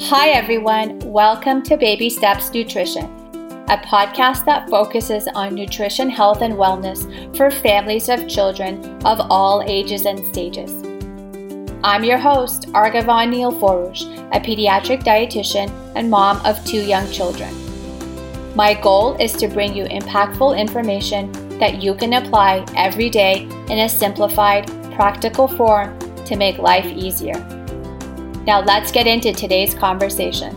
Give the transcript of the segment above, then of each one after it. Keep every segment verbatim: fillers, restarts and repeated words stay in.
Hi everyone, welcome to Baby Steps Nutrition, a podcast that focuses on nutrition, health, and wellness for families of children of all ages and stages. I'm your host, Argavan Neil Forush, a pediatric dietitian and mom of two young children. My goal is to bring you impactful information that you can apply every day in a simplified, practical form to make life easier. Now let's get into today's conversation.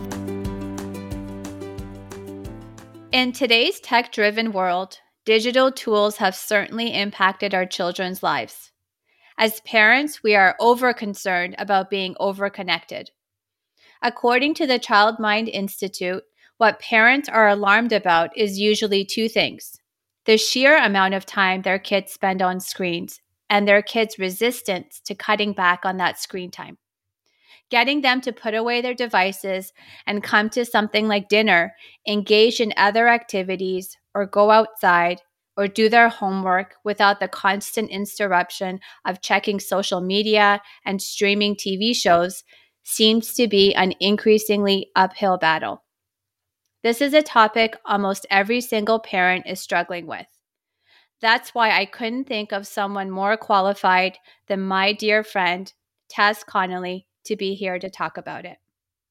In today's tech-driven world, digital tools have certainly impacted our children's lives. As parents, we are over-concerned about being over-connected. According to the Child Mind Institute, what parents are alarmed about is usually two things: the sheer amount of time their kids spend on screens and their kids' resistance to cutting back on that screen time. Getting them to put away their devices and come to something like dinner, engage in other activities, or go outside, or do their homework without the constant interruption of checking social media and streaming T V shows seems to be an increasingly uphill battle. This is a topic almost every single parent is struggling with. That's why I couldn't think of someone more qualified than my dear friend, Tess Connolly, to be here to talk about it.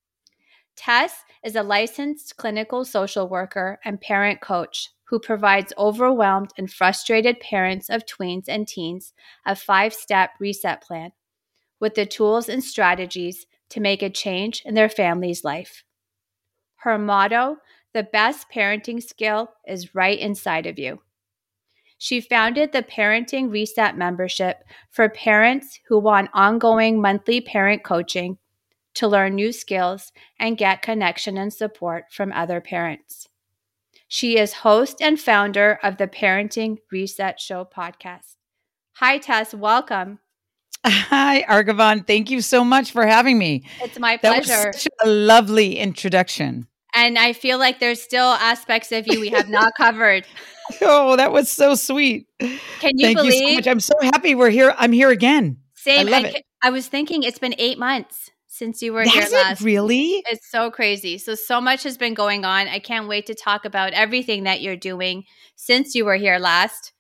Tess is a licensed clinical social worker and parent coach who provides overwhelmed and frustrated parents of tweens and teens a five-step reset plan with the tools and strategies to make a change in their family's life. Her motto, "The best parenting skill is right inside of you." She founded the Parenting Reset membership for parents who want ongoing monthly parent coaching to learn new skills and get connection and support from other parents. She is host and founder of the Parenting Reset Show podcast. Hi, Tess. Welcome. Hi, Argavan. Thank you so much for having me. It's my That pleasure. was such a lovely introduction. And I feel like there's still aspects of you we have not covered. Oh, that was so sweet. Can you Thank believe? you so much. I'm so happy we're here. I'm here again. Same. I love and it. I was thinking it's been eight months since you were Has here it last. really? It's so crazy. So, so much has been going on. I can't wait to talk about everything that you're doing since you were here last.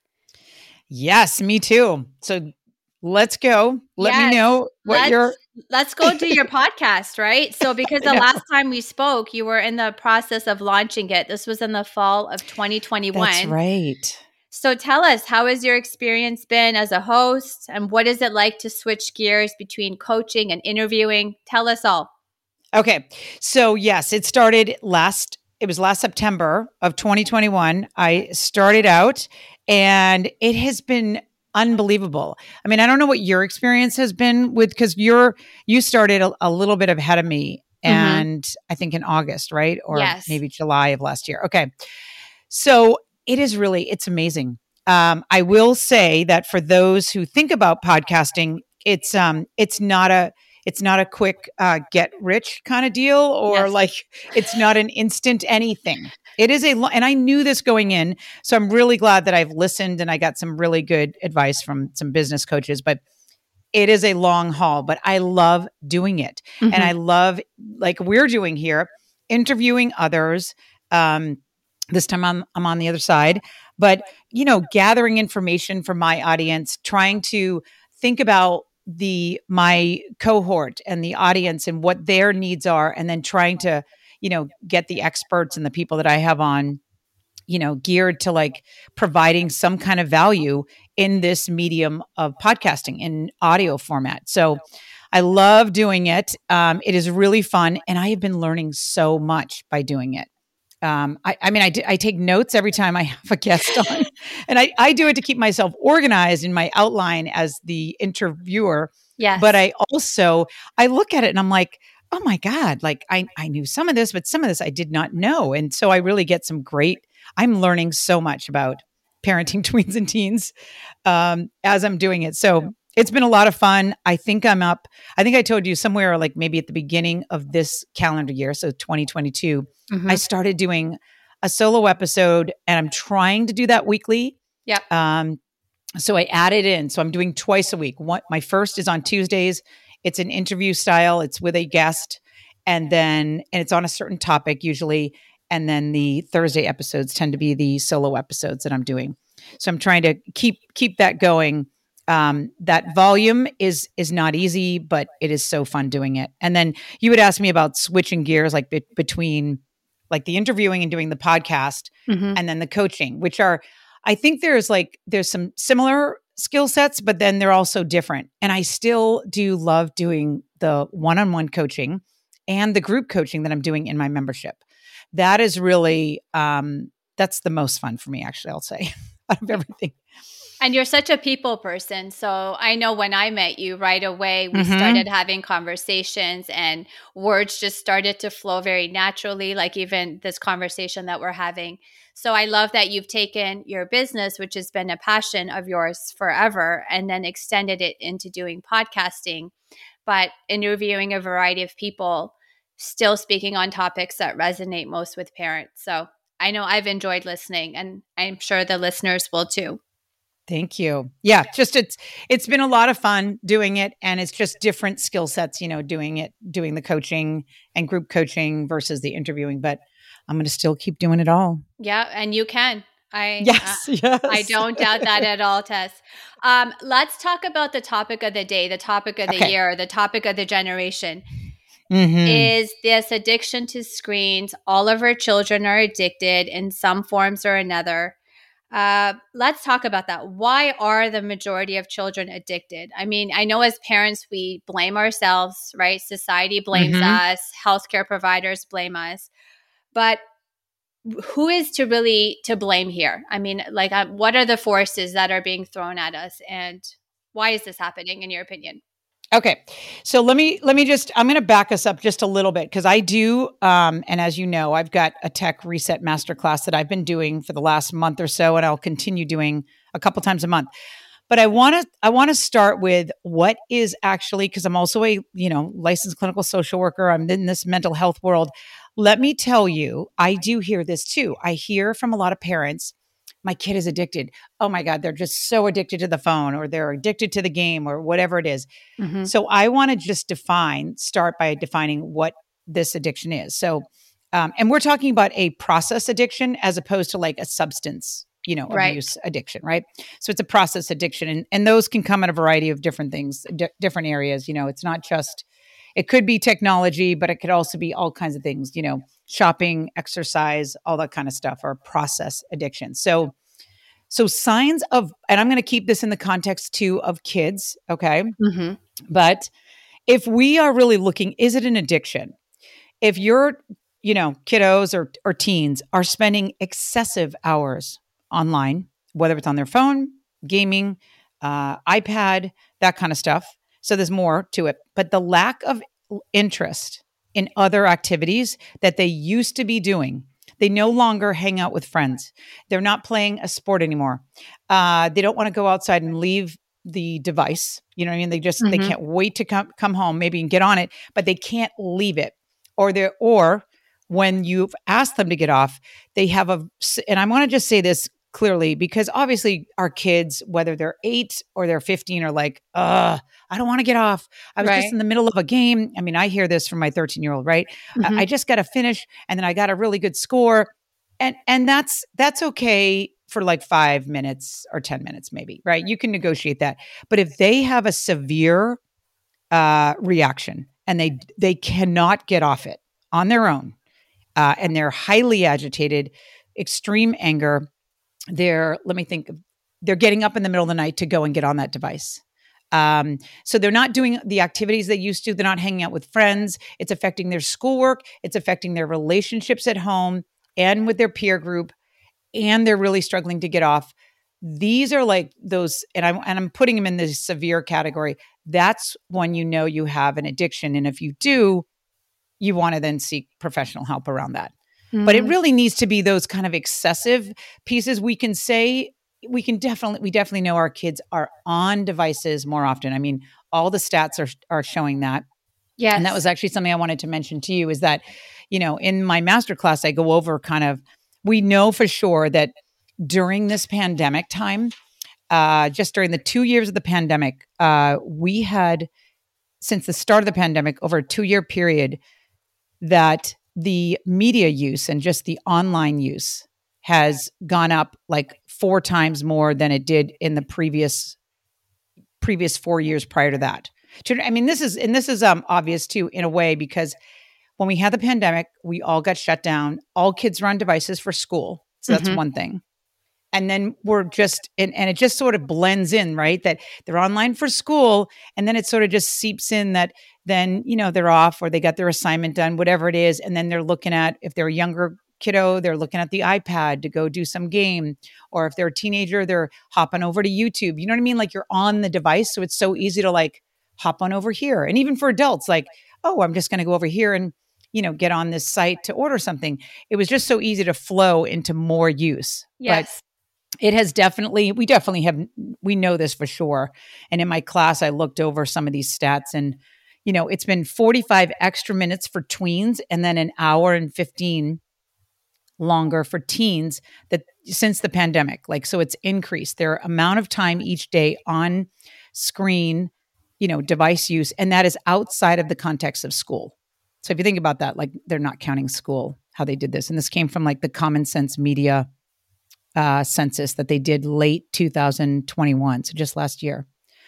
Yes, me too. So let's go. Let Yes, me know what let's, you're. Let's go do your podcast, right? So, because the Yeah. last time we spoke, you were in the process of launching it. This was in the fall of twenty twenty-one. That's right. So tell us, how has your experience been as a host, and what is it like to switch gears between coaching and interviewing? Tell us all. Okay. So yes, it started last, it was last September of twenty twenty-one. I started out and it has been unbelievable. I mean, I don't know what your experience has been with, because you're, you started a, a little bit ahead of me, and mm-hmm. I think in August, right? Or yes. maybe July of last year. Okay. So it is really, it's amazing. Um, I will say that for those who think about podcasting, it's, um, it's not a, it's not a quick uh, get rich kind of deal, or yes. like it's not an instant anything. It is a, lo- and I knew this going in. So I'm really glad that I've listened and I got some really good advice from some business coaches, but it is a long haul, but I love doing it. Mm-hmm. And I love, like we're doing here, interviewing others. Um, this time I'm, I'm on the other side, but, you know, gathering information from my audience, trying to think about the, my cohort and the audience and what their needs are. And then trying to, you know, get the experts and the people that I have on, you know, geared to like providing some kind of value in this medium of podcasting in audio format. So I love doing it. Um, it is really fun. And I have been learning so much by doing it. Um, I, I mean, I, d- I take notes every time I have a guest on, and I, I do it to keep myself organized in my outline as the interviewer. Yes. But I also, I look at it and I'm like, oh my God, like I, I knew some of this, but some of this I did not know. And so I really get some great, I'm learning so much about parenting tweens and teens um, as I'm doing it. So it's been a lot of fun. I think I'm up. I think I told you somewhere like maybe at the beginning of this calendar year, so twenty twenty-two, mm-hmm. I started doing a solo episode, and I'm trying to do that weekly. Yeah. Um, so I added in. So I'm doing twice a week. One, my first is on Tuesdays. It's an interview style. It's with a guest. And then, and it's on a certain topic usually. And then the Thursday episodes tend to be the solo episodes that I'm doing. So I'm trying to keep, keep that going. Um, that volume is, is not easy, but it is so fun doing it. And then you would ask me about switching gears, like be- between like the interviewing and doing the podcast, Mm-hmm. and then the coaching, which are, I think there's like, there's some similar skill sets, but then they're also different. And I still do love doing the one-on-one coaching and the group coaching that I'm doing in my membership. That is really, um, that's the most fun for me, actually, I'll say, out of everything. And you're such a people person. So I know when I met you right away, we Mhm. started having conversations and words just started to flow very naturally, like even this conversation that we're having. So I love that you've taken your business, which has been a passion of yours forever, and then extended it into doing podcasting, but interviewing a variety of people, still speaking on topics that resonate most with parents. So I know I've enjoyed listening, and I'm sure the listeners will too. Thank you. Yeah, just it's it's been a lot of fun doing it, and it's just different skill sets, you know, doing it, doing the coaching and group coaching versus the interviewing, but I'm going to still keep doing it all. Yeah, and you can. I Yes, uh, yes. I don't doubt that at all, Tess. Um, let's talk about the topic of the day, the topic of the Okay. year, the topic of the generation. Mhm. Is this addiction to screens. All of our children are addicted in some forms or another. Uh, let's talk about that. Why are the majority of children addicted? I mean, I know as parents, we blame ourselves, right? Society blames Mhm. us, healthcare providers blame us. But who is to really to blame here? I mean, like, uh, what are the forces that are being thrown at us, and why is this happening, in your opinion? Okay. So let me let me just I'm going to back us up just a little bit, because I do um and as you know, I've got a tech reset masterclass that I've been doing for the last month or so, and I'll continue doing a couple times a month. But I want to I want to start with what is actually, because I'm also a, you know, licensed clinical social worker. I'm in this mental health world. Let me tell you, I do hear this too. I hear from a lot of parents, my kid is addicted. Oh my God, they're just so addicted to the phone, or they're addicted to the game, or whatever it is. Mm-hmm. So I want to just define, start by defining what this addiction is. So, um, and we're talking about a process addiction as opposed to like a substance, you know, Right. abuse addiction, right? So it's a process addiction, and, and those can come in a variety of different things, di- different areas. You know, it's not just, it could be technology, but it could also be all kinds of things, you know, shopping, exercise, all that kind of stuff, or process addiction. So, so signs of, and I'm going to keep this in the context too of kids, okay? Mm-hmm. But if we are really looking, is it an addiction? If your, you know, kiddos or, or teens are spending excessive hours online, whether it's on their phone, gaming, uh, iPad, that kind of stuff. So there's more to it. But the lack of interest in other activities that they used to be doing, they no longer hang out with friends. They're not playing a sport anymore. Uh, they don't want to go outside and leave the device. You know what I mean? They just, they Mm-hmm. can't wait to come, come home, maybe and get on it, but they can't leave it. Or they're, or when you've asked them to get off, they have a, and I want to just say this clearly, because obviously our kids, whether they're eight or they're fifteen, are like, uh, I don't want to get off. I was Right. just in the middle of a game. I mean, I hear this from my thirteen year old, right? Mm-hmm. I, I just got to finish, and then I got a really good score. And, and that's, that's okay for like five minutes or ten minutes, maybe, right? You can negotiate that. But if they have a severe uh, reaction and they, they cannot get off it on their own, uh, and they're highly agitated, extreme anger, they're, let me think, they're getting up in the middle of the night to go and get on that device. Um, so they're not doing the activities they used to. They're not hanging out with friends. It's affecting their schoolwork. It's affecting their relationships at home and with their peer group. And they're really struggling to get off. These are like those, and I'm, and I'm putting them in the severe category. That's when you know you have an addiction. And if you do, you want to then seek professional help around that. Mm-hmm. But it really needs to be those kind of excessive pieces. We can say, we can definitely, we definitely know our kids are on devices more often. I mean, all the stats are, are showing that. Yes. And that was actually something I wanted to mention to you, is that, you know, in my masterclass, I go over kind of, we know for sure that during this pandemic time, uh, just during the two years of the pandemic, uh, we had, since the start of the pandemic, over a two year period, that the media use and just the online use has gone up like four times more than it did in the previous previous four years prior to that. I mean, this is, and this is um, obvious too, in a way, because when we had the pandemic, we all got shut down. All kids were on devices for school. So that's mm-hmm. one thing. And then we're just, and, and it just sort of blends in, right? That they're online for school. And then it sort of just seeps in that then, you know, they're off or they got their assignment done, whatever it is. And then they're looking at, if they're a younger kiddo, they're looking at the iPad to go do some game. Or if they're a teenager, they're hopping over to YouTube. You know what I mean? Like you're on the device. So it's so easy to like hop on over here. And even for adults, like, oh, I'm just going to go over here and, you know, get on this site to order something. It was just so easy to flow into more use. Yes. But it has definitely, we definitely have, we know this for sure. And in my class, I looked over some of these stats and, you know, it's been forty-five extra minutes for tweens and then an hour and fifteen longer for teens that since the pandemic. Like, so it's increased their amount of time each day on screen, you know, device use. And that is outside of the context of school. So if you think about that, like they're not counting school, how they did this. And this came from like the Common Sense Media uh, census that they did late two thousand twenty-one. So just last year.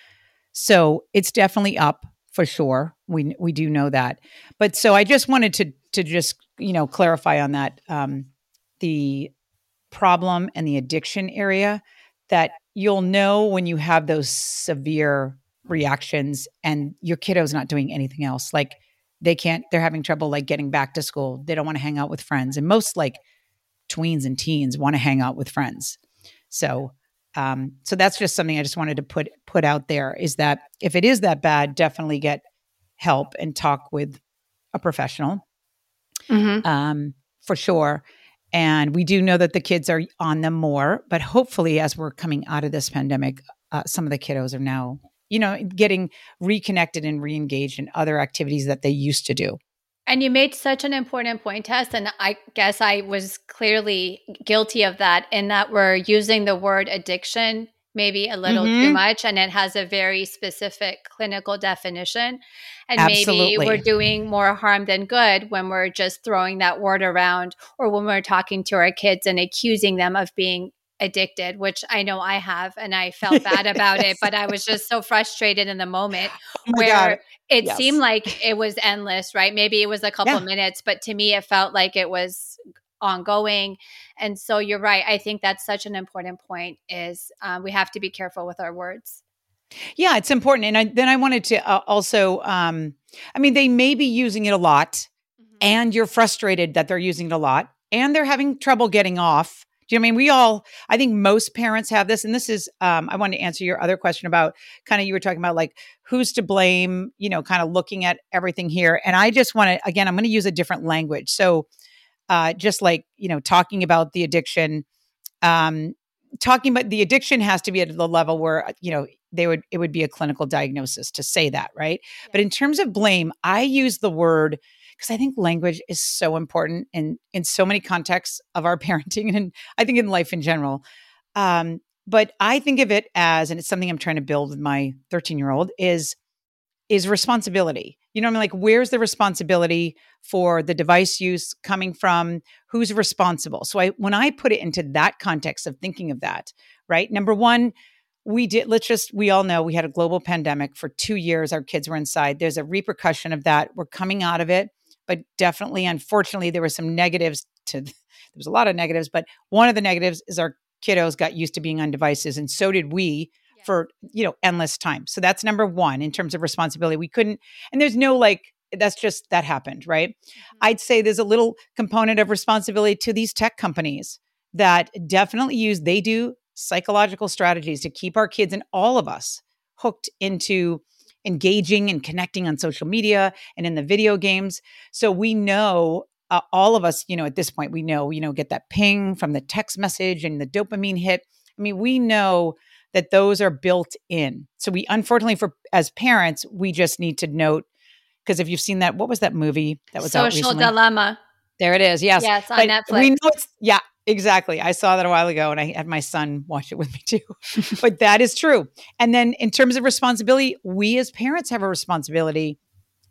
So it's definitely up for sure. We, we do know that. But so I just wanted to, to just, you know, clarify on that, um, the problem and the addiction area, that you'll know when you have those severe reactions and your kiddo's not doing anything else. Like they can't, they're having trouble like getting back to school. They don't want to hang out with friends. And most like tweens and teens want to hang out with friends. So, um, so that's just something I just wanted to put, put out there, is that if it is that bad, definitely get help and talk with a professional, mm-hmm. um, for sure. And we do know that the kids are on them more, but hopefully as we're coming out of this pandemic, uh, some of the kiddos are now, you know, getting reconnected and re-engaged in other activities that they used to do. And you made such an important point, Tess, and I guess I was clearly guilty of that, in that we're using the word addiction maybe a little mm-hmm. too much, and it has a very specific clinical definition. And Absolutely. maybe we're doing more harm than good when we're just throwing that word around, or when we're talking to our kids and accusing them of being addicted, which I know I have, and I felt bad about yes. it, but I was just so frustrated in the moment oh where God. it yes. seemed like it was endless, right? Maybe it was a couple yeah. of minutes, but to me, it felt like it was ongoing. And so you're right. I think that's such an important point, is um, we have to be careful with our words. Yeah, it's important. And I, then I wanted to uh, also, um, I mean, they may be using it a lot mm-hmm. and you're frustrated that they're using it a lot and they're having trouble getting off. Do you know what I mean? We all, I think most parents have this. And this is, um, I wanted to answer your other question about kind of, you were talking about like, who's to blame, you know, kind of looking at everything here. And I just want to, again, I'm going to use a different language. So uh, just like, you know, talking about the addiction, um, talking about the addiction has to be at the level where, you know, they would, it would be a clinical diagnosis to say that, right? Yeah. But in terms of blame, I use the word, because I think language is so important in, in so many contexts of our parenting and I think in life in general. Um, but I think of it as, and it's something I'm trying to build with my thirteen year old is, is responsibility. You know what I mean? Like, where's the responsibility for the device use coming from? Who's responsible? So I, when I put it into that context of thinking of that, right? Number one, we did, let's just, we all know we had a global pandemic for two years. Our kids were inside. There's a repercussion of that. We're coming out of it, but definitely, unfortunately, there were some negatives to, there was a lot of negatives, but one of the negatives is our kiddos got used to being on devices. And so did we yeah. for, you know, endless time. So that's number one in terms of responsibility. We couldn't, and there's no like, that's just, that happened, right? Mm-hmm. I'd say there's a little component of responsibility to these tech companies that definitely use, they do psychological strategies to keep our kids and all of us hooked into engaging and connecting on social media and in the video games. So we know, uh, all of us, you know, at this point, we know, you know, get that ping from the text message and the dopamine hit. I mean, we know that those are built in. So we, unfortunately for, as parents, we just need to note, because if you've seen that, what was that movie that was out recently? Social Dilemma. There it is. Yes. Yeah, it's on but Netflix. We know it's, yeah, exactly. I saw that a while ago and I had my son watch it with me too. But that is true. And then in terms of responsibility, we as parents have a responsibility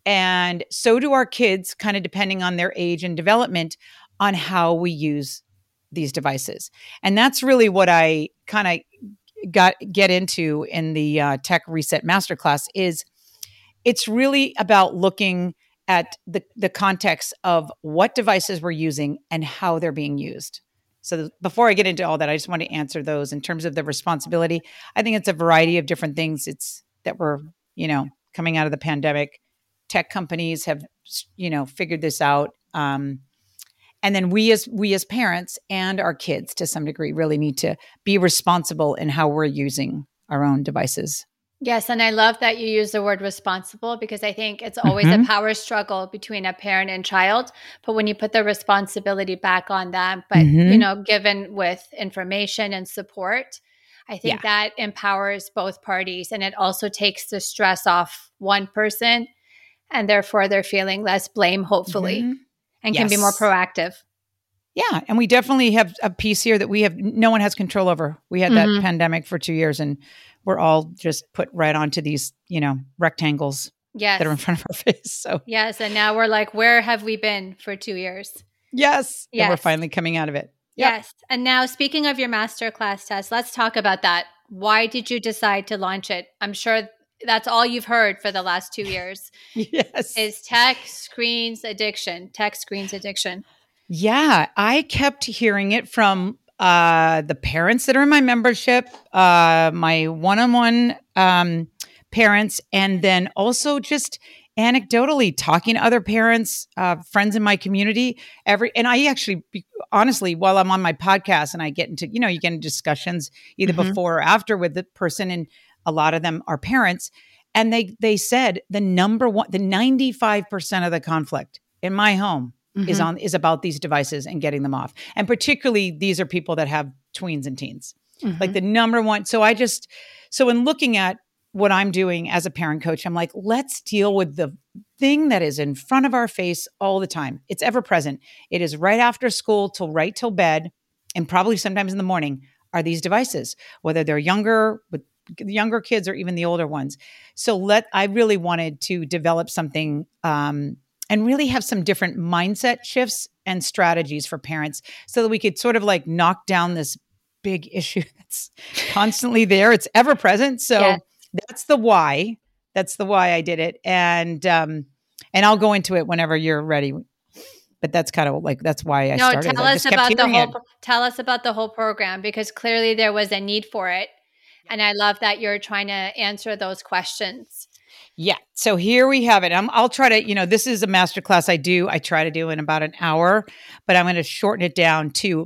And so do our kids, kind of depending on their age and development, on how we use these devices. And that's really what I kind of got get into in the uh, Tech Reset Masterclass. Is it's really about looking at the, the context of what devices we're using and how they're being used. So th- before I get into all that, I just want to answer those in terms of the responsibility. I think it's a variety of different things. It's that we're, you know, coming out of the pandemic. Tech companies have, you know, figured this out. Um, and then we as we as parents and our kids, to some degree, really need to be responsible in how we're using our own devices. Yes. And I love that you use the word responsible, because I think it's always Mm-hmm. a power struggle between a parent and child. But when you put the responsibility back on them, but, Mm-hmm. you know, given with information and support, I think Yeah. that empowers both parties. And it also takes the stress off one person, and therefore they're feeling less blame, hopefully, Mm-hmm. and can be more Yes. proactive. Yeah. And we definitely have a piece here that we have, no one has control over. We had that Mhm. pandemic for two years and we're all just put right onto these, you know, rectangles Yes. that are in front of our face. So, Yes. And now we're like, where have we been for two years? yes. And we're Yes. finally coming out of it. Yep. Yes. And now, speaking of your masterclass test, let's talk about that. Why did you decide to launch it? I'm sure that's all you've heard for the last two years Yes. is tech screens addiction, tech screens addiction. Yeah. I kept hearing it from uh, the parents that are in my membership, uh, my one-on-one um, parents, and then also just anecdotally talking to other parents, uh, friends in my community. Every and I actually, honestly, while I'm on my podcast and I get into, you know, you get into discussions either Mhm. before or after with the person, and a lot of them are parents, and they they said the number one, the ninety-five percent of the conflict in my home is Mhm. on is about these devices and getting them off. And particularly these are people that have tweens and teens. Like Mhm. the number one. So I just so in looking at what I'm doing as a parent coach, I'm like, let's deal with the thing that is in front of our face all the time. It's ever present. It is right after school till right till bed, and probably sometimes in the morning, are these devices, whether they're younger with younger kids or even the older ones. So let I really wanted to develop something um, and really have some different mindset shifts and strategies for parents so that we could sort of like knock down this big issue that's constantly there. It's ever present. So Yes. that's the why. That's the why I did it. And um, and I'll go into it whenever you're ready. But that's kind of like that's why I No, started. tell I us just kept about the hearing whole it. pro- tell us about the whole program, because clearly there was a need for it. And I love that you're trying to answer those questions. Yeah. So here we have it. I'm, I'll try to, you know, this is a masterclass I do. I try to do in about an hour, but I'm going to shorten it down to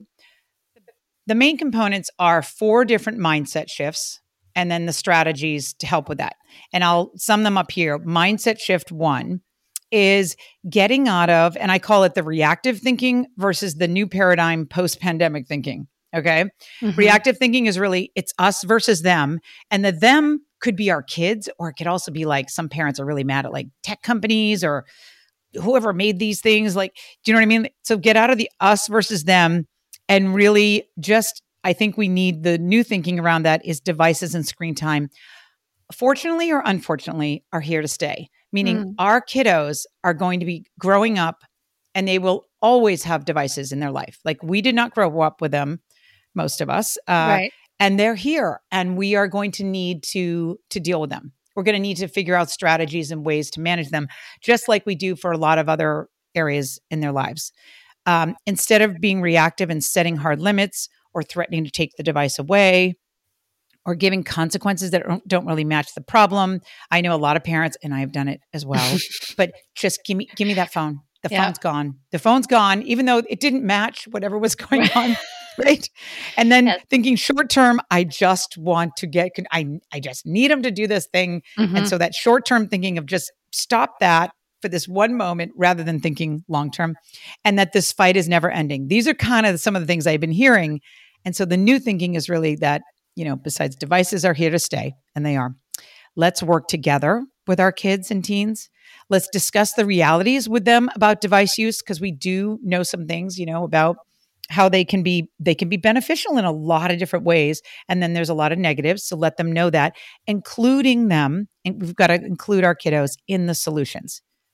the main components are four different mindset shifts and then the strategies to help with that. And I'll sum them up here. Mindset shift one is getting out of, and I call it the reactive thinking versus the new paradigm post-pandemic thinking. Okay. Mhm. Reactive thinking is really, it's us versus them. And the them could be our kids, or it could also be like some parents are really mad at like tech companies or whoever made these things. Like, do you know what I mean? So get out of the us versus them and really just, I think we need the new thinking around that is devices and screen time, fortunately or unfortunately, are here to stay. Meaning Mm. our kiddos are going to be growing up and they will always have devices in their life. Like we did not grow up with them, most of us. Uh, Right. and they're here and we are going to need to to deal with them. We're going to need to figure out strategies and ways to manage them, just like we do for a lot of other areas in their lives. Um, instead of being reactive and setting hard limits or threatening to take the device away or giving consequences that don't, don't really match the problem. I know a lot of parents, and I've done it as well, but just give me give me that phone. The Yeah. phone's gone. The phone's gone, even though it didn't match whatever was going on. Right. And then Yes. thinking short term, I just want to get, I, I just need them to do this thing. Mhm. And so that short term thinking of just stop that for this one moment rather than thinking long term, and that this fight is never ending. These are kind of some of the things I've been hearing. And so the new thinking is really that, you know, besides devices are here to stay, and they are, let's work together with our kids and teens. Let's discuss the realities with them about device use, because we do know some things, you know, about how they can be they can be beneficial in a lot of different ways. And then there's a lot of negatives. So let them know that, including them, and we've got to include our kiddos in the solutions.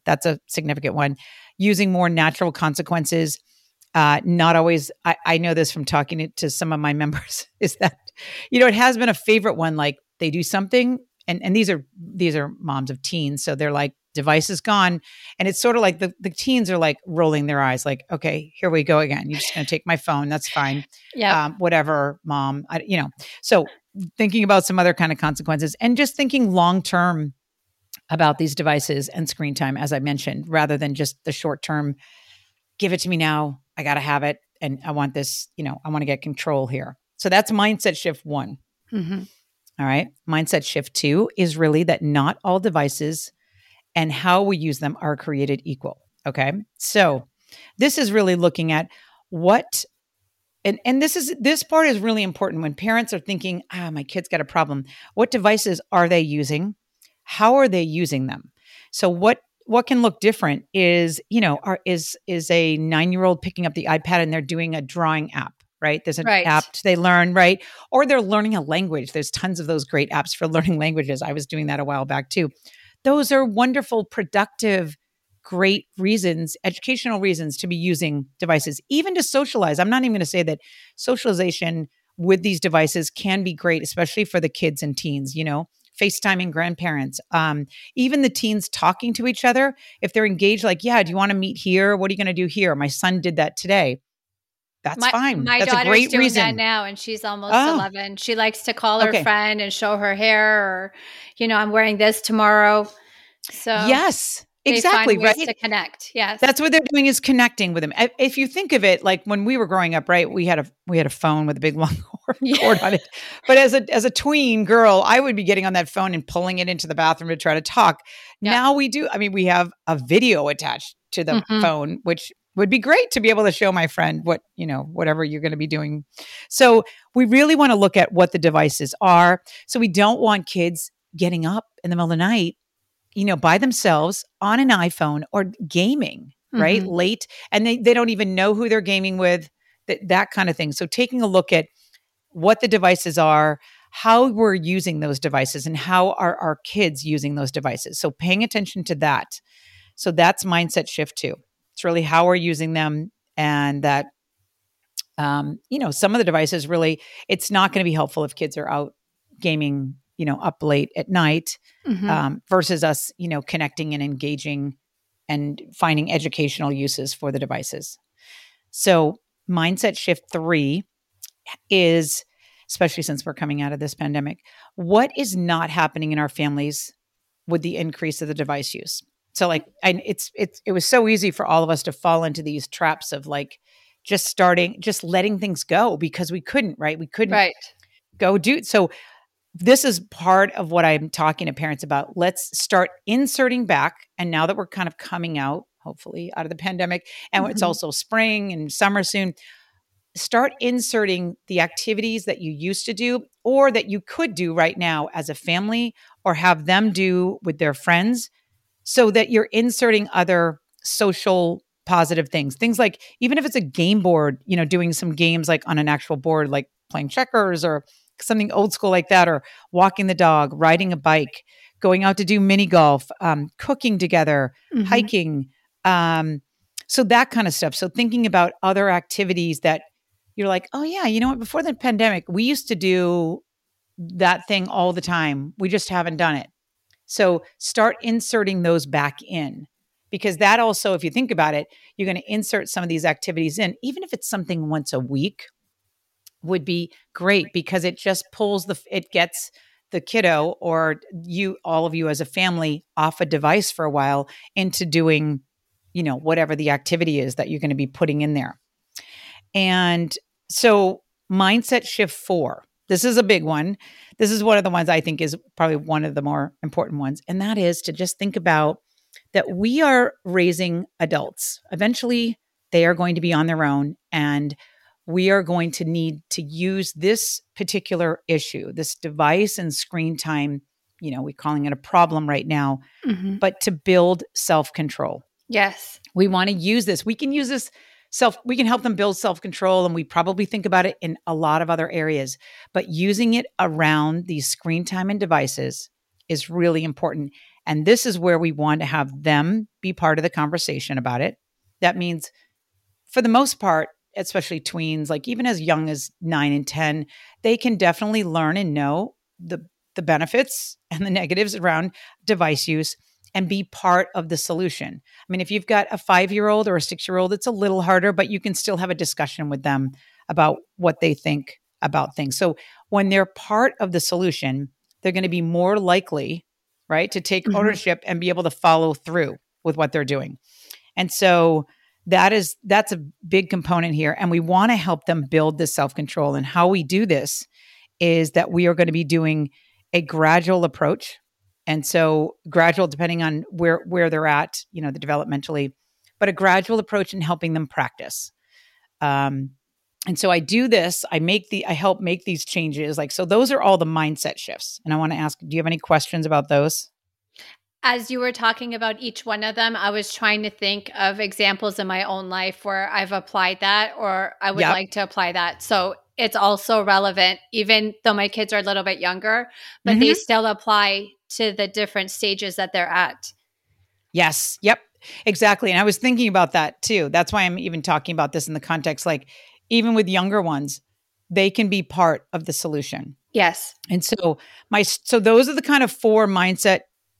That's a significant one. Using more natural consequences. Uh, not always, I, I know this from talking to, to some of my members, is that, you know, it has been a favorite one. Like they do something and, and these are, these are moms of teens. So they're like, device is gone. And it's sort of like the, the teens are like rolling their eyes like, okay, here we go again. You're just going to take my phone. That's fine. Yeah. Um, whatever, mom, I, you know, so thinking about some other kind of consequences and just thinking long-term about these devices and screen time, as I mentioned, rather than just the short-term, give it to me now. I got to have it. And I want this, you know, I want to get control here. So that's mindset shift one. Mm-hmm. All right. Mindset shift two is really that not all devices and how we use them are created equal. Okay. So this is really looking at what, and, and this is, this part is really important when parents are thinking, ah, my kid's got a problem. What devices are they using? How are they using them? So what, what can look different is, you know, are, is, is a nine-year-old picking up the iPad and they're doing a drawing app, right? There's an Right. app they learn, right? Or they're learning a language. There's tons of those great apps for learning languages. I was doing that a while back too. Those are wonderful, productive, great reasons, educational reasons to be using devices, even to socialize. I'm not even going to say that socialization with these devices can be great, especially for the kids and teens, you know, FaceTiming grandparents, um, even the teens talking to each other. If they're engaged, like, yeah, do you want to meet here? What are you going to do here? My son did that today. That's my, fine. My That's daughter's a great doing reason. that now, and she's almost Oh. eleven. She likes to call her Okay. friend and show her hair, or, you know, I'm wearing this tomorrow. So Yes, they exactly. find ways Right. to connect. Yes. That's what they're doing is connecting with them. If- If you think of it, like when we were growing up, right? We had a we had a phone with a big long cord, Yeah. cord on it. But as a as a tween girl, I would be getting on that phone and pulling it into the bathroom to try to talk. Yeah. Now we do. I mean, we have a video attached to the Mhm. phone, which would be great to be able to show my friend what, you know, whatever you're going to be doing. So we really want to look at what the devices are. So we don't want kids getting up in the middle of the night, you know, by themselves on an iPhone or gaming, right? Mhm. Late. And they, they don't even know who they're gaming with, that, that kind of thing. So taking a look at what the devices are, how we're using those devices, and how are our kids using those devices. So paying attention to that. So that's mindset shift two. It's really how we're using them, and that, um, you know, some of the devices really, it's not going to be helpful if kids are out gaming, you know, up late at night, Mhm. um, versus us, you know, connecting and engaging and finding educational uses for the devices. So mindset shift three is, especially since we're coming out of this pandemic, what is not happening in our families with the increase of the device use? So like, and it's, it's, it was so easy for all of us to fall into these traps of like, just starting, just letting things go because we couldn't, right? We couldn't Right. go do. So this is part of what I'm talking to parents about. Let's start inserting back. And now that we're kind of coming out, hopefully out of the pandemic, and it's Mhm. also spring and summer soon, start inserting the activities that you used to do or that you could do right now as a family or have them do with their friends, so that you're inserting other social positive things. Things like, even if it's a game board, you know, doing some games like on an actual board, like playing checkers or something old school like that, or walking the dog, riding a bike, going out to do mini golf, um, cooking together, Mhm. hiking. Um, so that kind of stuff. So thinking about other activities that you're like, oh yeah, you know what? Before the pandemic, we used to do that thing all the time. We just haven't done it. So start inserting those back in, because that also, if you think about it, you're going to insert some of these activities in, even if it's something once a week, would be great, because it just pulls the, it gets the kiddo or you, all of you as a family, off a device for a while into doing, you know, whatever the activity is that you're going to be putting in there. And so mindset shift four, this is a big one. This is one of the ones I think is probably one of the more important ones. And that is to just think about that we are raising adults. Eventually, they are going to be on their own, and we are going to need to use this particular issue, this device and screen time. You know, we're calling it a problem right now, Mhm. but to build self-control. Yes. We want to use this. We can use this self, we can help them build self-control, and we probably think about it in a lot of other areas, but using it around these screen time and devices is really important. And this is where we want to have them be part of the conversation about it. That means, for the most part, especially tweens, like even as young as nine and ten, they can definitely learn and know the, the benefits and the negatives around device use and be part of the solution. I mean, if you've got a five-year-old or a six-year-old, it's a little harder, but you can still have a discussion with them about what they think about things. So when they're part of the solution, they're going to be more likely, right, to take Mhm. ownership and be able to follow through with what they're doing. And so that is, that's a big component here. And we want to help them build this self-control. And how we do this is that we are going to be doing a gradual approach. And so gradual, depending on where, where they're at, you know, the developmentally, but a gradual approach in helping them practice. Um, and so I do this, I make the, I help make these changes. Like, so those are all the mindset shifts. And I want to ask, do you have any questions about those? As you were talking about each one of them, I was trying to think of examples in my own life where I've applied that, or I would Yep. like to apply that. So it's also relevant, even though my kids are a little bit younger, but they Mhm. still apply to the different stages that they're at. Yes. Yep. Exactly. And I was thinking about that too. That's why I'm even talking about this in the context, like even with younger ones, they can be part of the solution. Yes. And so my, so those are the kind of four mindset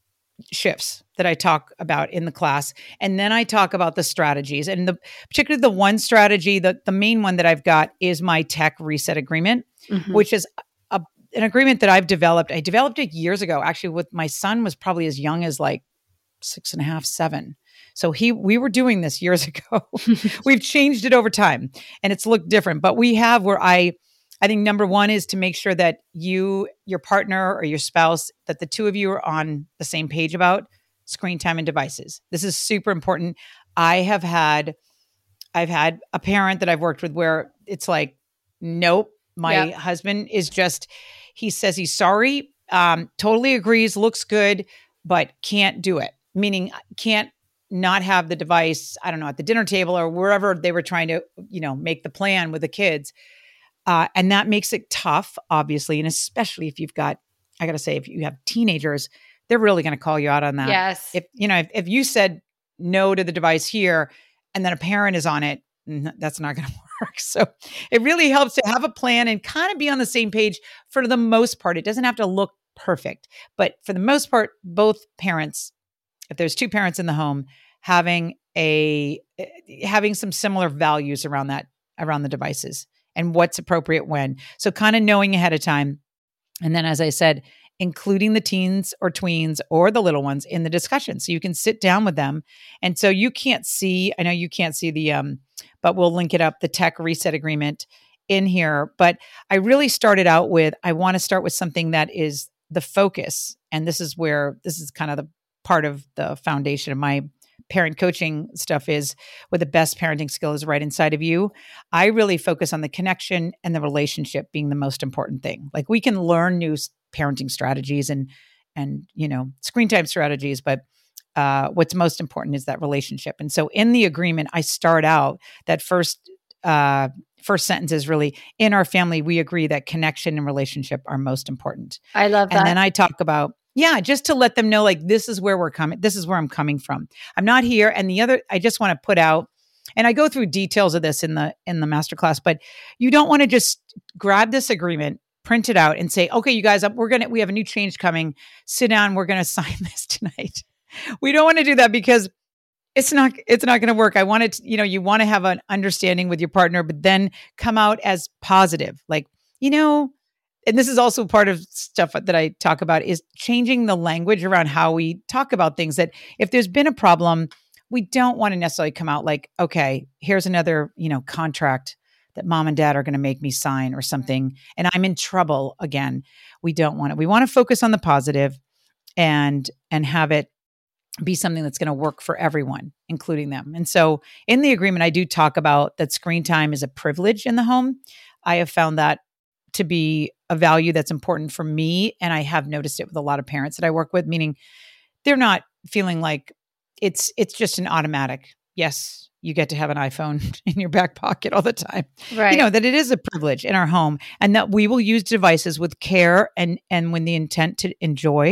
shifts that I talk about in the class. And then I talk about the strategies, and the particularly the one strategy, the, the main one that I've got is my tech reset agreement, Mhm. which is a, an agreement that I've developed. I developed it years ago, actually, with my son was probably as young as like six and a half, seven. So he, we were doing this years ago. We've changed it over time and it's looked different, but we have where I, I think number one is to make sure that you, your partner or your spouse, that the two of you are on the same page about screen time and devices. This is super important. I have had, I've had a parent that I've worked with where it's like, nope, my Yep. husband is just, he says he's sorry, um, totally agrees, looks good, but can't do it. Meaning can't not have the device, I don't know, at the dinner table or wherever they were trying to, you know, make the plan with the kids. Uh, and that makes it tough, obviously. And especially if you've got, I got to say, if you have teenagers, they're really going to call you out on that. Yes. If, you know, if, if you said no to the device here and then a parent is on it, n- that's not going to work. So it really helps to have a plan and kind of be on the same page for the most part. It doesn't have to look perfect, but for the most part, both parents, if there's two parents in the home, having a, having some similar values around that, around the devices and what's appropriate when. So kind of knowing ahead of time. And then, as I said, including the teens or tweens or the little ones in the discussion. So you can sit down with them. And so you can't see, I know you can't see the, um, but we'll link it up, the tech reset agreement in here. But I really started out with, I want to start with something that is the focus. And this is where, this is kind of the part of the foundation of my parent coaching stuff is, where the best parenting skill is right inside of you. I really focus on the connection and the relationship being the most important thing. Like we can learn new parenting strategies and, and, you know, screen time strategies, but uh, what's most important is that relationship. And so in the agreement, I start out that first, uh, first sentence is really, in our family, we agree that connection and relationship are most important. I love that. And then I talk about, yeah, just to let them know, like, this is where we're coming. This is where I'm coming from. I'm not here. And the other, I just want to put out, and I go through details of this in the, in the masterclass, but you don't want to just grab this agreement, print it out and say, okay, you guys, we're going to, we have a new change coming. Sit down. We're going to sign this tonight. We don't want to do that because it's not, it's not going to work. I want it, you know, you want to have an understanding with your partner, but then come out as positive. Like, you know, and this is also part of stuff that I talk about, is changing the language around how we talk about things. That if there's been a problem, we don't want to necessarily come out like, okay, here's another, you know, contract that mom and dad are going to make me sign or something, and I'm in trouble again. We don't want it. We want to focus on the positive and, and have it be something that's going to work for everyone, including them. And so in the agreement, I do talk about that screen time is a privilege in the home. I have found that to be a value that's important for me. And I have noticed it with a lot of parents that I work with, meaning they're not feeling like it's, it's just an automatic. Yes, you get to have an iPhone in your back pocket all the time. Right. You know, that it is a privilege in our home, and that we will use devices with care and, and with the intent to enjoy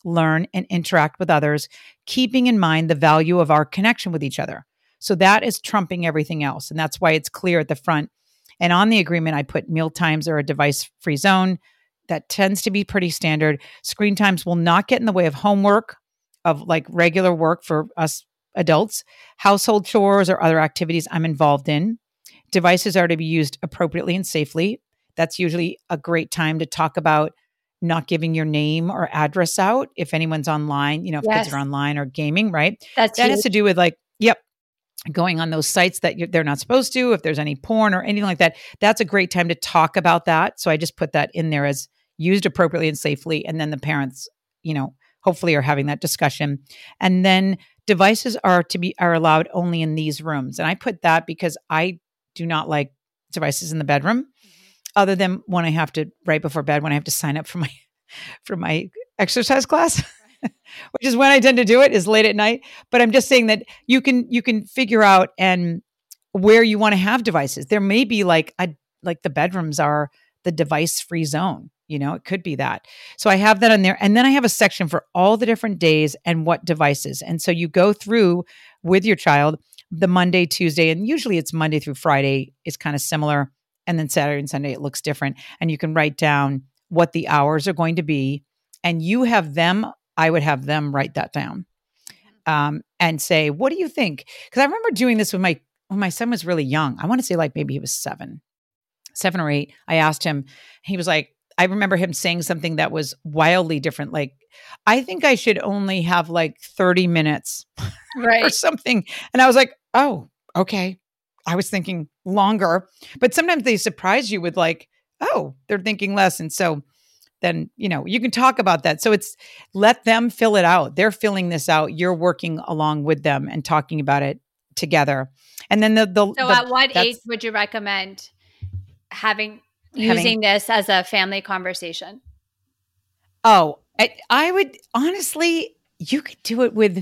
learn, and interact with others, keeping in mind the value of our connection with each other. So that is trumping everything else. And that's why it's clear at the front. And on the agreement, I put meal times are a device-free zone. That tends to be pretty standard. Screen times will not get in the way of homework, of like regular work for us adults, household chores, or other activities I'm involved in. Devices are to be used appropriately and safely. That's usually a great time to talk about not giving your name or address out if anyone's online, you know, if Yes. kids are online or gaming, right? That's That huge. has to do with like, yep, going on those sites that you're, they're not supposed to, if there's any porn or anything like that. That's a great time to talk about that. So I just put that in there as used appropriately and safely. And then the parents, you know, hopefully are having that discussion. And then devices are to be, are allowed only in these rooms. And I put that because I do not like devices in the bedroom, other than when I have to, right before bed, when I have to sign up for my, for my exercise class, which is when I tend to do it, is late at night. But I'm just saying that you can, you can figure out and where you want to have devices. There may be like, a, like the bedrooms are the device-free zone. You know, it could be that. So I have that in there. And then I have a section for all the different days and what devices. And so you go through with your child the Monday, Tuesday, and usually it's Monday through Friday is kind of similar. And then Saturday and Sunday, it looks different. And you can write down what the hours are going to be. And you have them, I would have them write that down um, and say, what do you think? Because I remember doing this when my, when my son was really young. I want to say like maybe he was seven, seven or eight. I asked him, he was like, I remember him saying something that was wildly different. Like, I think I should only have like thirty minutes Right. or something. And I was like, oh, okay. I was thinking longer, but sometimes they surprise you with like, oh, they're thinking less. And so then, you know, you can talk about that. So it's let them fill it out. They're filling this out. You're working along with them and talking about it together. And then the, the, So the at what that's- age would you recommend having, Having- using this as a family conversation? Oh, I, I would honestly, you could do it with,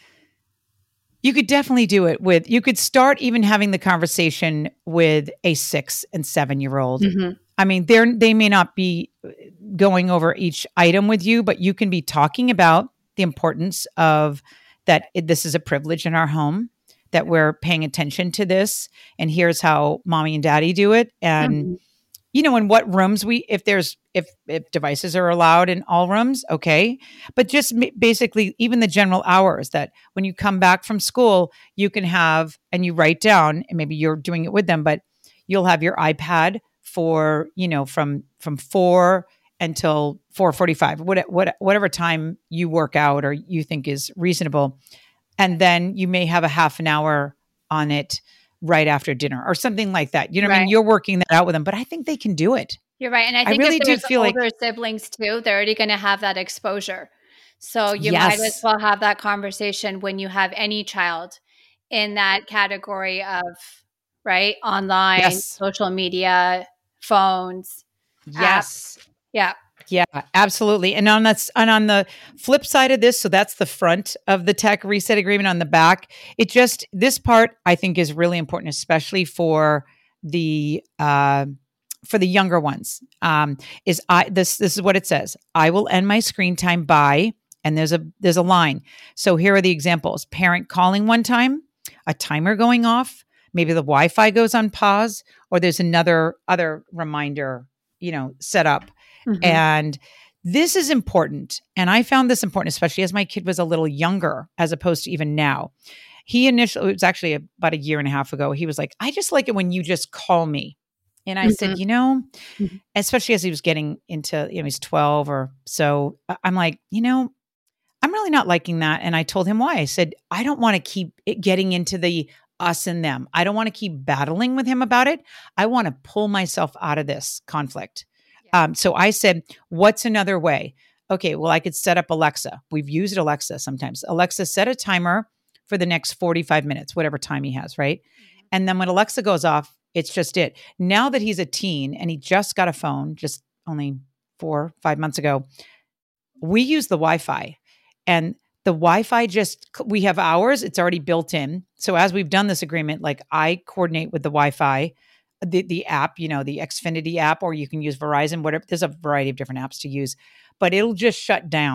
you could definitely do it with, you could start even having the conversation with a six and seven year old. Mm-hmm. I mean, they're, they may not be going over each item with you, but you can be talking about the importance of that. It, this is a privilege in our home, that we're paying attention to this. And here's how mommy and daddy do it. And, Mm-hmm. you know, in what rooms we, if there's, if, if devices are allowed in all rooms, okay. But just m- basically even the general hours that when you come back from school, you can have, and you write down, and maybe you're doing it with them, but you'll have your iPad for, you know, from, from four until four forty-five, what, what, whatever time you work out or you think is reasonable. And then you may have a half an hour on it right after dinner or something like that. You know what I mean? Right. You're working that out with them, but I think they can do it. You're right. And I I think really if do there's feel like- older siblings too, they're already going to have that exposure. So you Yes. might as well have that conversation when you have any child in that category of, right, online, Yes. social media, phones. Yes. Yeah. Yeah, absolutely. And on that's and on the flip side of this, so that's the front of the tech reset agreement. On the back, it just this part I think is really important, especially for the uh, for the younger ones. Um, is I this this is what it says: I will end my screen time by, and there's a there's a line. So here are the examples: parent calling one time, a timer going off, maybe the Wi-Fi goes on pause, or there's another other reminder, you know, set up. Mhm. And this is important. And I found this important, especially as my kid was a little younger, as opposed to even now. He initially, it was actually about a year and a half ago, he was like, I just like it when you just call me. And I said, Mhm. you know, Mhm. especially as he was getting into, you know, he's twelve or so, I- I'm like, you know, I'm really not liking that. And I told him why. I said, I don't want to keep it getting into the us and them. I don't want to keep battling with him about it. I want to pull myself out of this conflict. Um, so I said, what's another way? Okay, well, I could set up Alexa. We've used Alexa sometimes. Alexa, set a timer for the next forty-five minutes, whatever time he has, right? Mm-hmm. And then when Alexa goes off, it's just it. Now that he's a teen and he just got a phone, just only four, five months ago, we use the Wi-Fi. And the Wi-Fi just, we have ours, it's already built in. So as we've done this agreement, like I coordinate with the Wi-Fi, the the app, you know, the Xfinity app, or you can use Verizon, whatever. There's a variety of different apps to use, but it'll just shut down.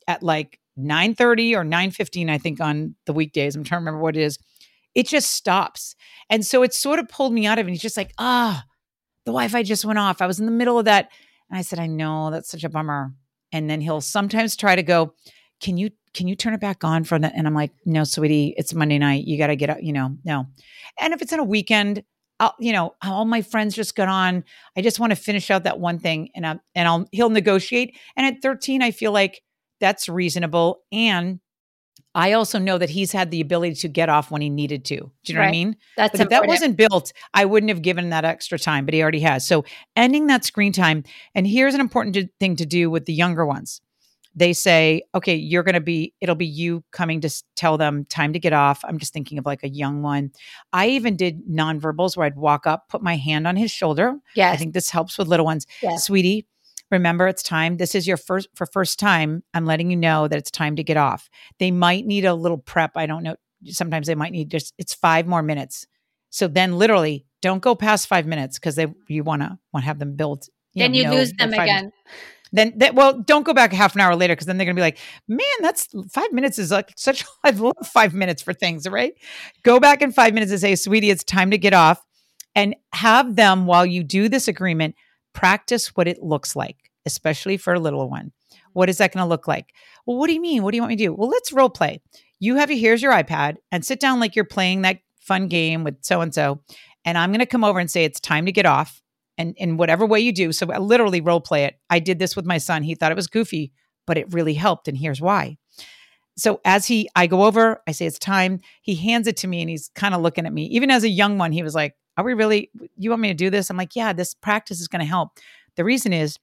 at like nine thirty or nine fifteen, I think on the weekdays, I'm trying to remember what it is, it just stops. And so it sort of pulled me out of it. And he's just like, ah, the Wi-Fi just went off. I was in the middle of that. And I said, I know, that's such a bummer. And then he'll sometimes try to go, can you, can you turn it back on for that? And I'm like, no, sweetie, it's Monday night. You got to get up, you know, no. And if it's on a weekend, I'll, you know, all my friends just got on. I just want to finish out that one thing, and I, and I'll, he'll negotiate. And at thirteen, I feel like that's reasonable. And I also know that he's had the ability to get off when he needed to. Do you know Right. what I mean? That's Like if that important. wasn't built, I wouldn't have given that extra time, but he already has. So ending that screen time. And here's an important to- thing to do with the younger ones. They say, okay, you're going to be, it'll be you coming to s- tell them time to get off. I'm just thinking of like a young one. I even did nonverbals where I'd walk up, put my hand on his shoulder. I Yes. think this helps with little ones. Yes. Sweetie, remember it's time. This is your first, for first time. I'm letting you know that it's time to get off. They might need a little prep. I don't know. Sometimes they might need just, it's five more minutes. So then literally don't go past five minutes because they, you want to want to have them build. Then know, you know lose what them five minutes- again. Then, that, well, don't go back half an hour later because then they're going to be like, man, that's five minutes is like such, I love five minutes for things, right? Go back in five minutes and say, sweetie, it's time to get off, and have them, while you do this agreement, practice what it looks like, especially for a little one. What is that going to look like? Well, what do you mean? What do you want me to do? Well, let's role play. You have your, here's your iPad, and sit down like you're playing that fun game with so-and-so. And I'm going to come over and say, it's time to get off. And in whatever way you do. So I literally role play it. I did this with my son. He thought it was goofy, but it really helped. And here's why. So as he, I go over, I say, it's time. He hands it to me and he's kind of looking at me. Even as a young one, he was like, are we really, you want me to do this? I'm like, yeah, this practice is going to help. The reason is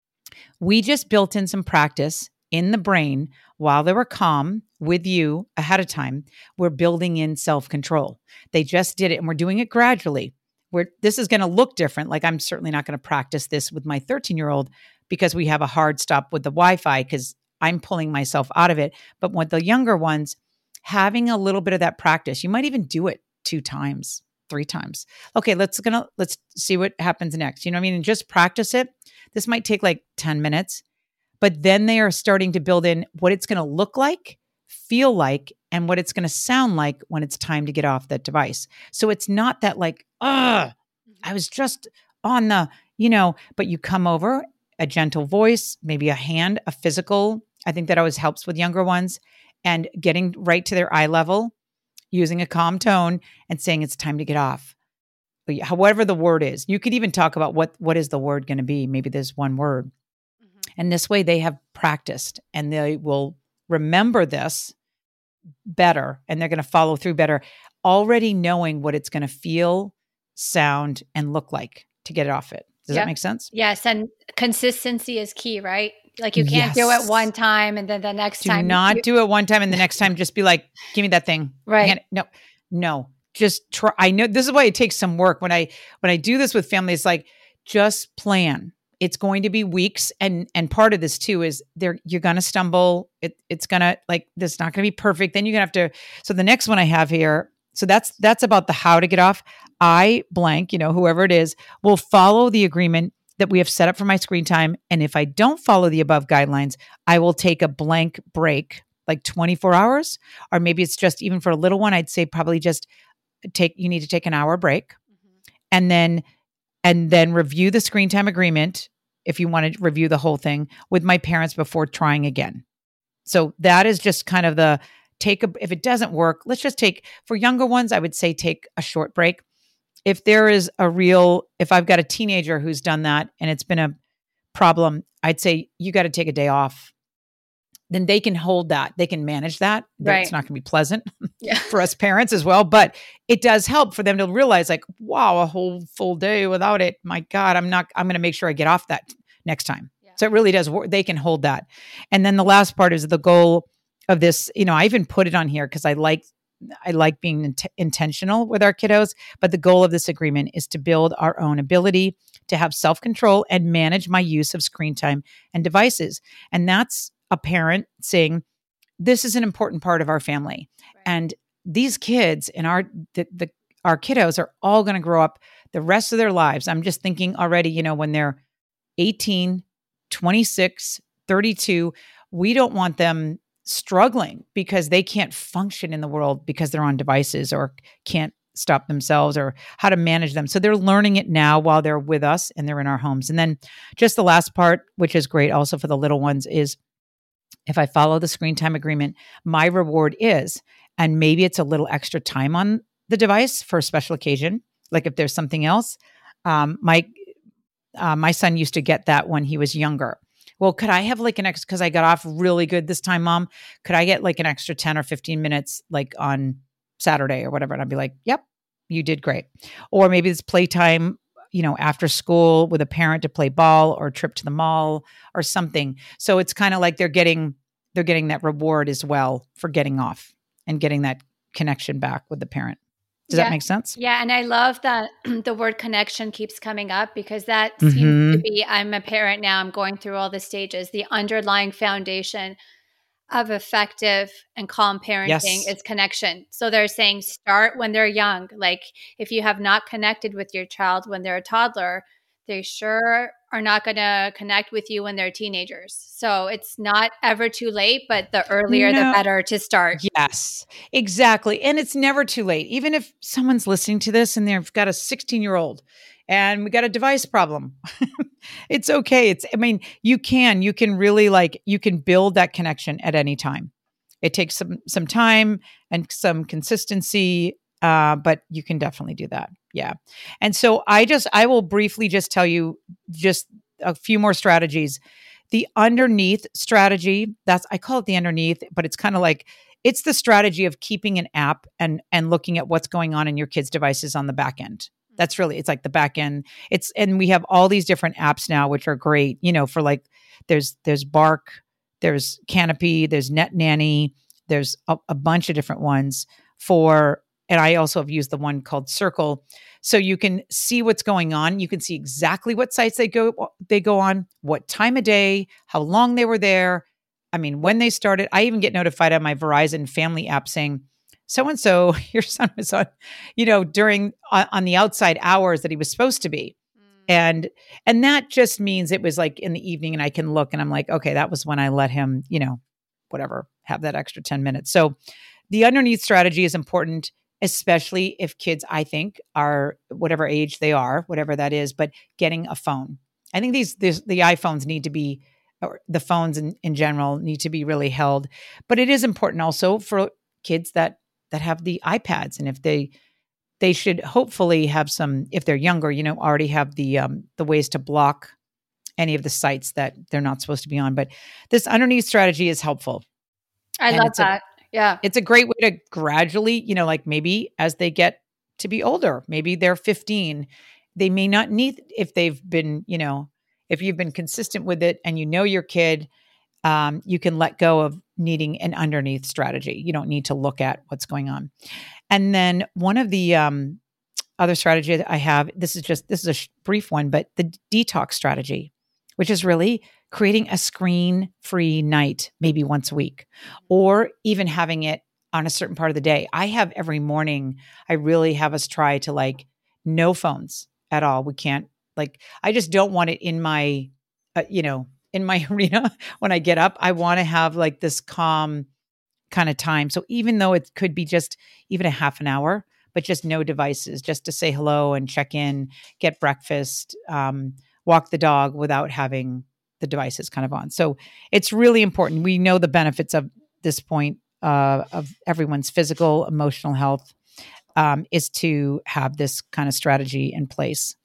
we just built in some practice in the brain while they were calm with you ahead of time. We're building in self-control. They just did it, and we're doing it gradually. Where this is going to look different. Like I'm certainly not going to practice this with my thirteen year old because we have a hard stop with the Wi-Fi because I'm pulling myself out of it. But with the younger ones, having a little bit of that practice, you might even do it two times, three times. Okay, let's gonna let's see what happens next. You know what I mean? And just practice it. This might take like ten minutes, but then they are starting to build in what it's going to look like, feel like, and what it's going to sound like when it's time to get off that device. So it's not that like, ah, I was just on the, you know, but you come over, a gentle voice, maybe a hand, a physical. I think that always helps with younger ones, and getting right to their eye level, using a calm tone and saying it's time to get off. But however the word is, you could even talk about what, what is the word going to be? Maybe there's one word. Mm-hmm. And this way they have practiced and they will remember this better, and they're going to follow through better, already knowing what it's going to feel, sound, and look like to get it off it. Does Yeah. that make sense? Yes. And consistency is key, right? Like you can't do it Yes. one time and then the next Do time. not you- do it one time and the next time just be like, give me that thing. Right. Hand it- No, no, just try. I know this is why it takes some work. When I, when I do this with families, like just plan. It's going to be weeks. And, and part of this too is there, you're going to stumble. It, it's going to like, this is not going to be perfect. Then you're going to have to, so the next one I have here, so that's, that's about the how to get off. I blank, you know, whoever it is will follow the agreement that we have set up for my screen time. And if I don't follow the above guidelines, I will take a blank break, like twenty-four hours, or maybe it's just even for a little one, I'd say probably just take, you need to take an hour break mm-hmm. and then, and then review the screen time agreement. If you want to review the whole thing with my parents before trying again. So that is just kind of the take a, if it doesn't work, let's just take, for younger ones, I would say take a short break. If there is a real, if I've got a teenager who's done that and it's been a problem, I'd say you got to take a day off. Then they can hold that. They can manage that. Right. It's not going to be pleasant Yeah. for us parents as well, but it does help for them to realize like, wow, a whole full day without it. My God, I'm not, I'm going to make sure I get off that next time. Yeah. So it really does work. They can hold that. And then the last part is the goal of this. You know, I even put it on here because I like, I like being int- intentional with our kiddos, but the goal of this agreement is to build our own ability to have self-control and manage my use of screen time and devices. And that's a parent saying, this is an important part of our family. Right. And these kids and our, the, the, our kiddos are all going to grow up the rest of their lives. I'm just thinking already, you know, when they're eighteen, twenty-six, thirty-two, we don't want them struggling because they can't function in the world because they're on devices or can't stop themselves or how to manage them. So they're learning it now while they're with us and they're in our homes. And then just the last part, which is great also for the little ones, is if I follow the screen time agreement, my reward is, and maybe it's a little extra time on the device for a special occasion. Like if there's something else, um, my, uh, my son used to get that when he was younger. Well, could I have like an extra, because I got off really good this time, Mom, could I get like an extra ten or fifteen minutes like on Saturday or whatever? And I'd be like, yep, you did great. Or maybe it's playtime, you know, after school with a parent to play ball or trip to the mall or something. So it's kind of like they're getting, they're getting that reward as well for getting off and getting that connection back with the parent. Does Yeah. that make sense? Yeah. And I love that the word connection keeps coming up because that Mhm. seems to be, I'm a parent now, I'm going through all the stages. The underlying foundation of effective and calm parenting Yes. is connection. So they're saying start when they're young. Like if you have not connected with your child when they're a toddler, they sure are not going to connect with you when they're teenagers. So it's not ever too late, but the earlier the No. better to start. Yes, exactly. And it's never too late. Even if someone's listening to this and they've got a sixteen year old and we got a device problem, it's okay. It's, I mean, you can, you can really like, you can build that connection at any time. It takes some, some time and some consistency, uh, but you can definitely do that. Yeah. And so I just, I will briefly just tell you just a few more strategies. The underneath strategy, that's, I call it the underneath, but it's kind of like, it's the strategy of keeping an app and, and looking at what's going on in your kids' devices on the back end. That's really, it's like the back end. It's, and we have all these different apps now, which are great, you know, for like, there's, there's Bark, there's Canopy, there's Net Nanny, there's a, a bunch of different ones for, and I also have used the one called Circle. So you can see what's going on. You can see exactly what sites they go, they go on, what time of day, how long they were there. I mean, when they started. I even get notified on my Verizon family app saying, so-and-so, your son was on, you know, during, on, on the outside hours that he was supposed to be. And, and that just means it was like in the evening and I can look and I'm like, okay, that was when I let him, you know, whatever, have that extra ten minutes. So the underneath strategy is important, especially if kids, I think, are whatever age they are, whatever that is, but getting a phone. I think these, these the iPhones need to be, or the phones in, in general need to be really held. But it is important also for kids that that have the iPads. And if they, they should hopefully have some, if they're younger, you know, already have the, um, the ways to block any of the sites that they're not supposed to be on. But this underneath strategy is helpful. I And love it's a- that. Yeah. It's a great way to gradually, you know, like maybe as they get to be older, maybe they're fifteen, they may not need, if they've been, you know, if you've been consistent with it and you know your kid, um, you can let go of needing an underneath strategy. You don't need to look at what's going on. And then one of the um, other strategy that I have, this is just, this is a sh- brief one, but the detox strategy, which is really creating a screen-free night, maybe once a week, or even having it on a certain part of the day. I have every morning, I really have us try to like no phones at all. We can't, like, I just don't want it in my, uh, you know, in my arena when I get up. I want to have like this calm kind of time. So even though it could be just even a half an hour, but just no devices, just to say hello and check in, get breakfast, um, walk the dog without having the devices kind of on. So it's really important. We know the benefits of this point uh, of everyone's physical, emotional health um, is to have this kind of strategy in place.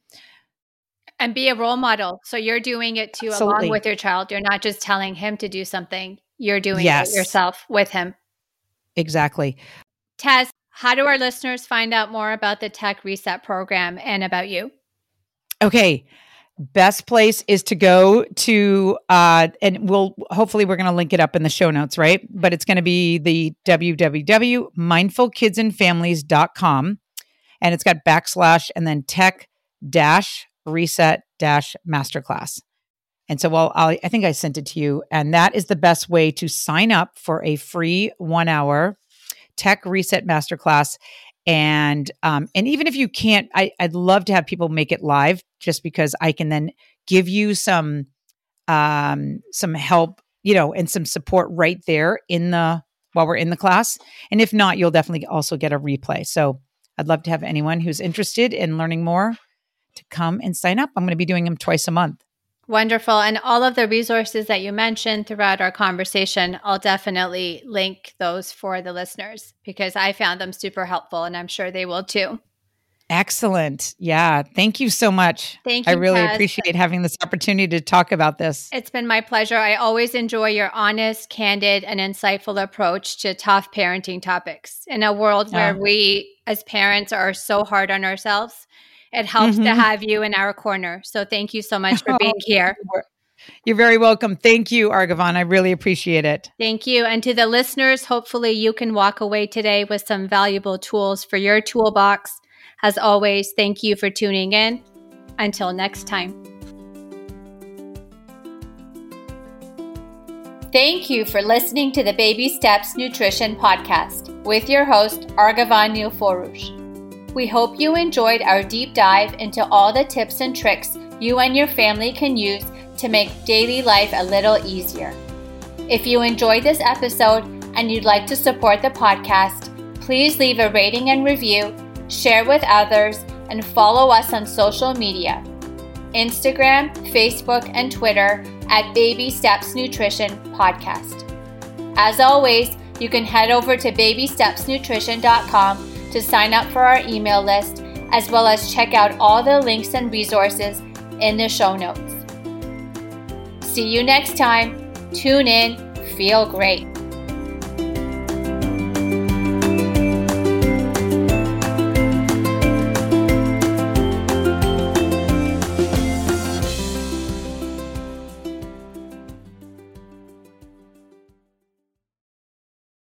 And be a role model. So you're doing it too, Absolutely. along with your child. You're not just telling him to do something. You're doing Yes. it yourself with him. Exactly. Tess, how do our listeners find out more about the Tech Reset program and about you? Okay. Best place is to go to, uh, and we'll, hopefully we're going to link it up in the show notes, right? But it's going to be the w w w dot mindful kids and families dot com. And it's got backslash and then tech dash reset dash masterclass. And so, well, I'll, I think I sent it to you. And that is the best way to sign up for a free one hour Tech Reset Masterclass. And um, and even if you can't, I, I'd love to have people make it live just because I can then give you some um, some help, you know, and some support right there in the, while we're in the class. And if not, you'll definitely also get a replay. So I'd love to have anyone who's interested in learning more to come and sign up. I'm going to be doing them twice a month. Wonderful. And all of the resources that you mentioned throughout our conversation, I'll definitely link those for the listeners because I found them super helpful and I'm sure they will too. Excellent. Yeah. Thank you so much. Thank you. I really Tess. appreciate having this opportunity to talk about this. It's been my pleasure. I always enjoy your honest, candid, and insightful approach to tough parenting topics. In a world where Oh. we as parents are so hard on ourselves, it helps Mhm. to have you in our corner. So thank you so much for being here. You're very welcome. Thank you, Arghavan. I really appreciate it. Thank you. And to the listeners, hopefully you can walk away today with some valuable tools for your toolbox. As always, thank you for tuning in. Until next time. Thank you for listening to the Baby Steps Nutrition Podcast with your host, Arghavan Neilforoush. We hope you enjoyed our deep dive into all the tips and tricks you and your family can use to make daily life a little easier. If you enjoyed this episode and you'd like to support the podcast, please leave a rating and review, share with others, and follow us on social media, Instagram, Facebook, and Twitter at Baby Steps Nutrition Podcast. As always, you can head over to baby steps nutrition dot com to sign up for our email list, as well as check out all the links and resources in the show notes. See you next time. Tune in. Feel great.